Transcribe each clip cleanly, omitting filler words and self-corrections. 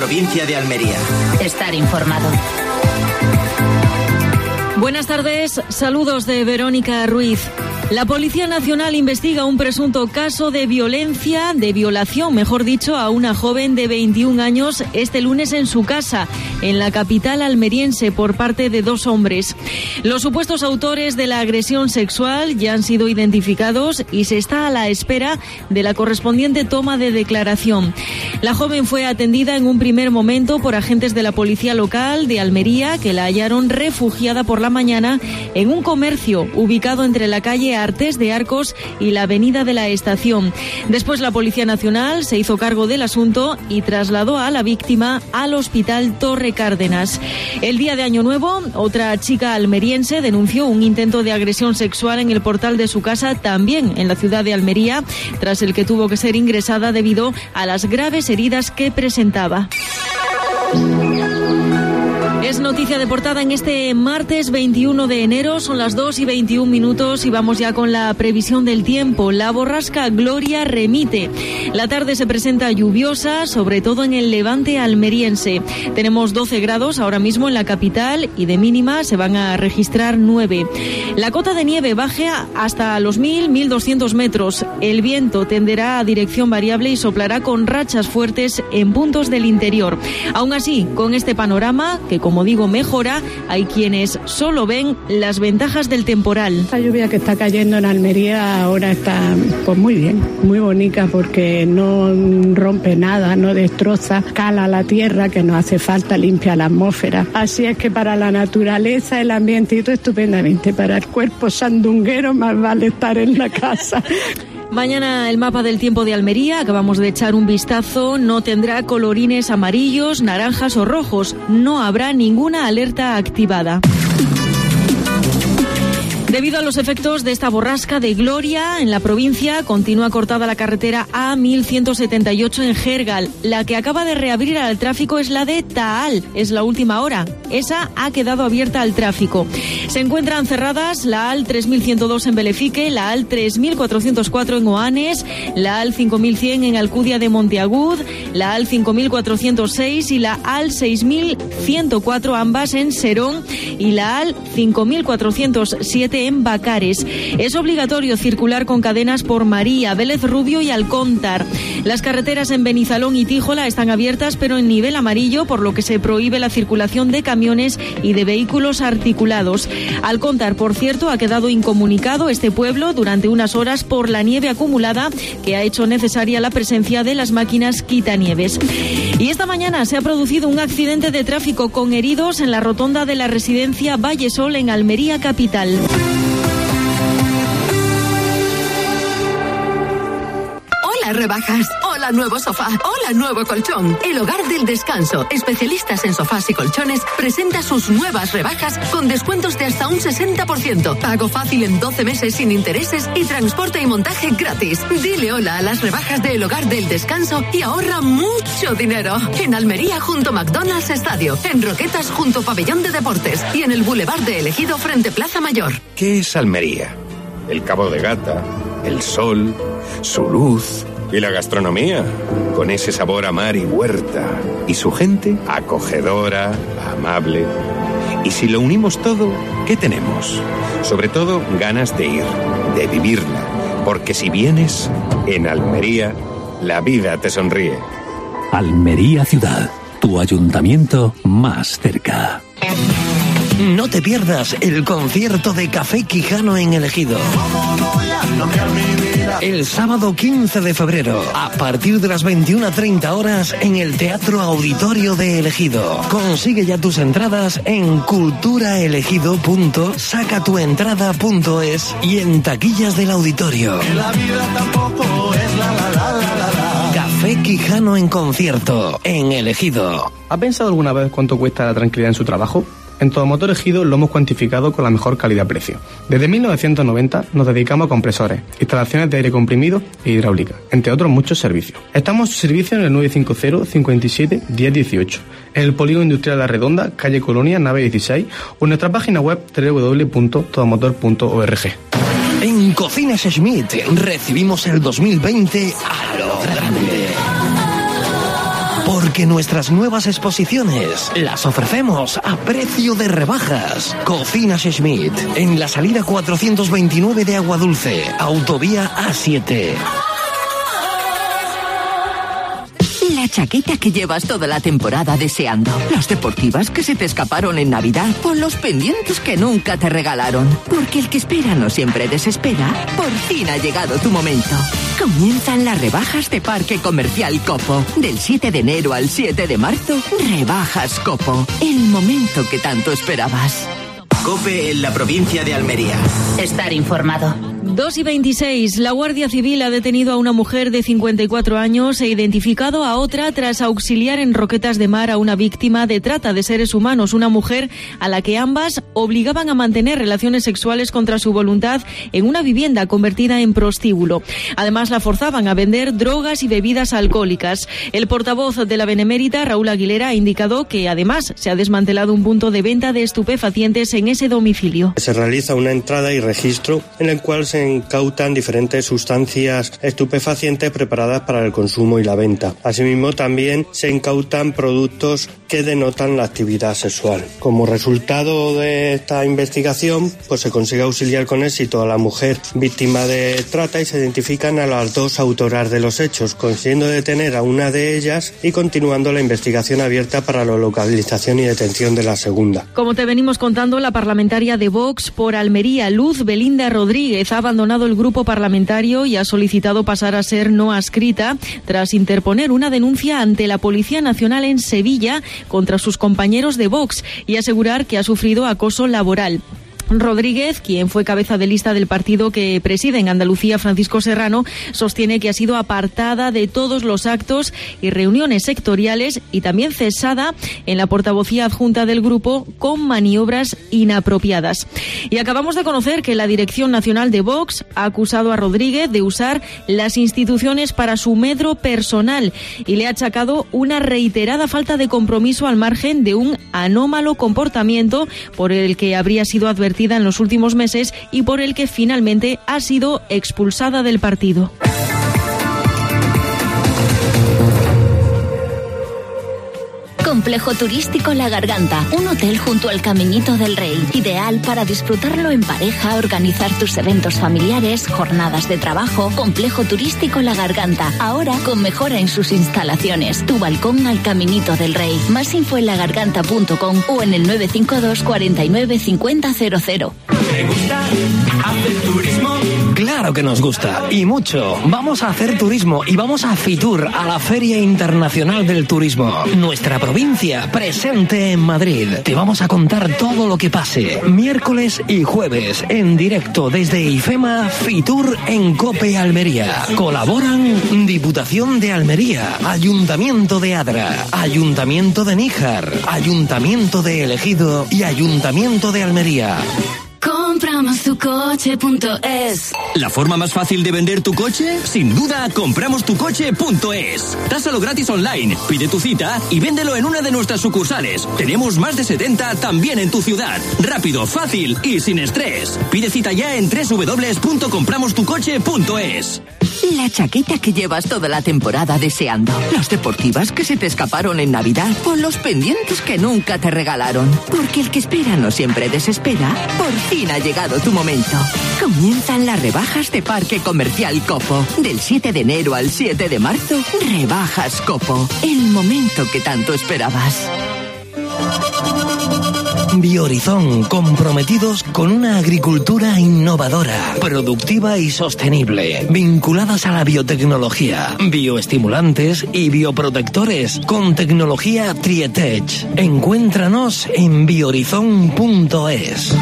provincia de Almería. Estar informado. Buenas tardes, saludos de Verónica Ruiz. La Policía Nacional investiga un presunto caso de violación, mejor dicho, a una joven de 21 años este lunes en su casa, en la capital almeriense, por parte de 2 hombres. Los supuestos autores de la agresión sexual ya han sido identificados y se está a la espera de la correspondiente toma de declaración. La joven fue atendida en un primer momento por agentes de la policía local de Almería, que la hallaron refugiada por la mañana en un comercio ubicado entre la calle Artés de Arcos y la avenida de la Estación. Después la Policía Nacional se hizo cargo del asunto y trasladó a la víctima al Hospital Torre Cárdenas. El día de Año Nuevo, otra chica almeriense denunció un intento de agresión sexual en el portal de su casa, también en la ciudad de Almería, tras el que tuvo que ser ingresada debido a las graves heridas que presentaba. Es noticia de portada en este martes 21 de enero, son las 2:21 y vamos ya con la previsión del tiempo. La borrasca Gloria remite. La tarde se presenta lluviosa, sobre todo en el levante almeriense. Tenemos 12 grados ahora mismo en la capital y de mínima se van a registrar 9. La cota de nieve baja hasta los 1.200 metros. El viento tenderá a dirección variable y soplará con rachas fuertes en puntos del interior. Aún así, con este panorama, que como digo mejora, hay quienes solo ven las ventajas del temporal. La lluvia que está cayendo en Almería ahora está pues muy bien, muy bonita, porque no rompe nada, no destroza, cala la tierra, que nos hace falta, limpia la atmósfera. Así es que para la naturaleza, el ambientito estupendamente. Para el cuerpo sandunguero más vale estar en la casa. Mañana el mapa del tiempo de Almería, acabamos de echar un vistazo, no tendrá colorines amarillos, naranjas o rojos. No habrá ninguna alerta activada. Debido a los efectos de esta borrasca de Gloria, en la provincia continúa cortada la carretera A1178 en Gergal. La que acaba de reabrir al tráfico es la de Taal, es la última hora. Esa ha quedado abierta al tráfico. Se encuentran cerradas la AL 3102 en Belefique, la AL 3404 en Oanes, la AL 5100 en Alcudia de Monteagud, la AL 5406 y la AL 6104, ambas en Serón, y la AL 5407 en Bacares. Es obligatorio circular con cadenas por María, Vélez Rubio y Alcóntar. Las carreteras en Benizalón y Tíjola están abiertas, pero en nivel amarillo, por lo que se prohíbe la circulación de camiones y de vehículos articulados. Alcóntar, por cierto, ha quedado incomunicado este pueblo durante unas horas por la nieve acumulada que ha hecho necesaria la presencia de las máquinas quitanieves. Y esta mañana se ha producido un accidente de tráfico con heridos en la rotonda de la residencia Vallesol en Almería capital. Hola rebajas, hola nuevo sofá, hola nuevo colchón. El Hogar del Descanso, especialistas en sofás y colchones, presenta sus nuevas rebajas con descuentos de hasta un 60%. Pago fácil en 12 meses sin intereses y transporte y montaje gratis. Dile hola a las rebajas del Hogar del Descanso y ahorra mucho dinero. En Almería junto a McDonald's Estadio, en Roquetas junto a Pabellón de Deportes y en el Boulevard de Ejido frente Plaza Mayor. ¿Qué es Almería? El Cabo de Gata, el sol, su luz y la gastronomía, con ese sabor a mar y huerta, y su gente acogedora, amable. Y si lo unimos todo, ¿qué tenemos? Sobre todo ganas de ir, de vivirla, porque si vienes, en Almería, la vida te sonríe. Almería Ciudad, tu ayuntamiento más cerca. No te pierdas el concierto de Café Quijano en El Ejido. El sábado 15 de febrero, a partir de las 21:30 horas, en el Teatro Auditorio de El Ejido. Consigue ya tus entradas en culturaelegido.sacatuentrada.es y en taquillas del auditorio. Café Quijano en concierto, en El Ejido. ¿Ha pensado alguna vez cuánto cuesta la tranquilidad en su trabajo? En Todomotor Ejido lo hemos cuantificado con la mejor calidad-precio. Desde 1990 nos dedicamos a compresores, instalaciones de aire comprimido e hidráulica, entre otros muchos servicios. Estamos a su servicio en el 950 57 10 18, en el Polígono Industrial La Redonda, calle Colonia, nave 16, o en nuestra página web www.todomotor.org. En Cocinas Schmidt recibimos el 2020 a lo grande. Porque porque nuestras nuevas exposiciones las ofrecemos a precio de rebajas. Cocinas Schmidt, en la salida 429 de Aguadulce, autovía A7. La chaqueta que llevas toda la temporada deseando. Las deportivas que se te escaparon en Navidad. O los pendientes que nunca te regalaron. Porque el que espera no siempre desespera. Por fin ha llegado tu momento. Comienzan las rebajas de Parque Comercial Copo. Del 7 de enero al 7 de marzo, rebajas Copo. El momento que tanto esperabas. COPE en la provincia de Almería. Estar informado. 2:26. La Guardia Civil ha detenido a una mujer de 54 años e identificado a otra tras auxiliar en Roquetas de Mar a una víctima de trata de seres humanos. Una mujer a la que ambas obligaban a mantener relaciones sexuales contra su voluntad en una vivienda convertida en prostíbulo. Además, la forzaban a vender drogas y bebidas alcohólicas. El portavoz de la Benemérita, Raúl Aguilera, ha indicado que además se ha desmantelado un punto de venta de estupefacientes en ese domicilio. Se realiza una entrada y registro en el cual se incautan diferentes sustancias estupefacientes preparadas para el consumo y la venta. Asimismo, también se incautan productos que denotan la actividad sexual. Como resultado de esta investigación, pues se consigue auxiliar con éxito a la mujer víctima de trata y se identifican a las dos autoras de los hechos, consiguiendo detener a una de ellas y continuando la investigación abierta para la localización y detención de la segunda. Como te venimos contando, la parlamentaria de Vox por Almería, Luz Belinda Rodríguez, ha abandonado el grupo parlamentario y ha solicitado pasar a ser no adscrita tras interponer una denuncia ante la Policía Nacional en Sevilla contra sus compañeros de Vox y asegurar que ha sufrido acoso laboral. Rodríguez, quien fue cabeza de lista del partido que preside en Andalucía, Francisco Serrano, sostiene que ha sido apartada de todos los actos y reuniones sectoriales y también cesada en la portavocía adjunta del grupo con maniobras inapropiadas. Y acabamos de conocer que la Dirección Nacional de Vox ha acusado a Rodríguez de usar las instituciones para su medro personal y le ha achacado una reiterada falta de compromiso al margen de un anómalo comportamiento por el que habría sido advertida en los últimos meses y por el que finalmente ha sido expulsada del partido. Complejo Turístico La Garganta, un hotel junto al Caminito del Rey, ideal para disfrutarlo en pareja, organizar tus eventos familiares, jornadas de trabajo. Complejo Turístico La Garganta, ahora con mejora en sus instalaciones. Tu balcón al Caminito del Rey. Más info en lagarganta.com o en el 952 49 50 00. ¿Te gusta hacer turismo? Claro que nos gusta, y mucho. Vamos a hacer turismo y vamos a Fitur, a la Feria Internacional del Turismo. Nuestra provincia presente en Madrid. Te vamos a contar todo lo que pase. Miércoles y jueves, en directo desde IFEMA, Fitur en COPE Almería. Colaboran Diputación de Almería, Ayuntamiento de Adra, Ayuntamiento de Níjar, Ayuntamiento de El Ejido y Ayuntamiento de Almería. Compramostucoche.es. ¿La forma más fácil de vender tu coche? Sin duda, compramostucoche.es. Tásalo gratis online, pide tu cita y véndelo en una de nuestras sucursales. Tenemos más de 70 también en tu ciudad. Rápido, fácil y sin estrés. Pide cita ya en www.compramostucoche.es. La chaqueta que llevas toda la temporada deseando. Las deportivas que se te escaparon en Navidad. O los pendientes que nunca te regalaron. Porque el que espera no siempre desespera. Por fin ha llegado tu momento. Comienzan las rebajas de Parque Comercial Copo. Del 7 de enero al 7 de marzo, rebajas Copo. El momento que tanto esperabas. Biohorizon, comprometidos con una agricultura innovadora, productiva y sostenible, vinculadas a la biotecnología, bioestimulantes y bioprotectores, con tecnología Trietech. Encuéntranos en biohorizon.es.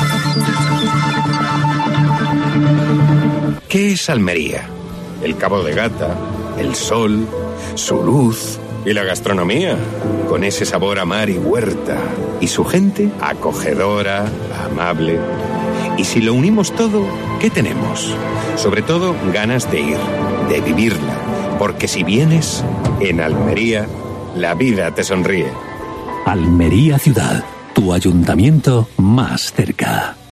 ¿Qué es Almería? El Cabo de Gata, el sol, su luz y la gastronomía, con ese sabor a mar y huerta. Y su gente, acogedora, amable. Y si lo unimos todo, ¿qué tenemos? Sobre todo, ganas de ir, de vivirla. Porque si vienes, en Almería, la vida te sonríe. Almería Ciudad, tu ayuntamiento más cerca.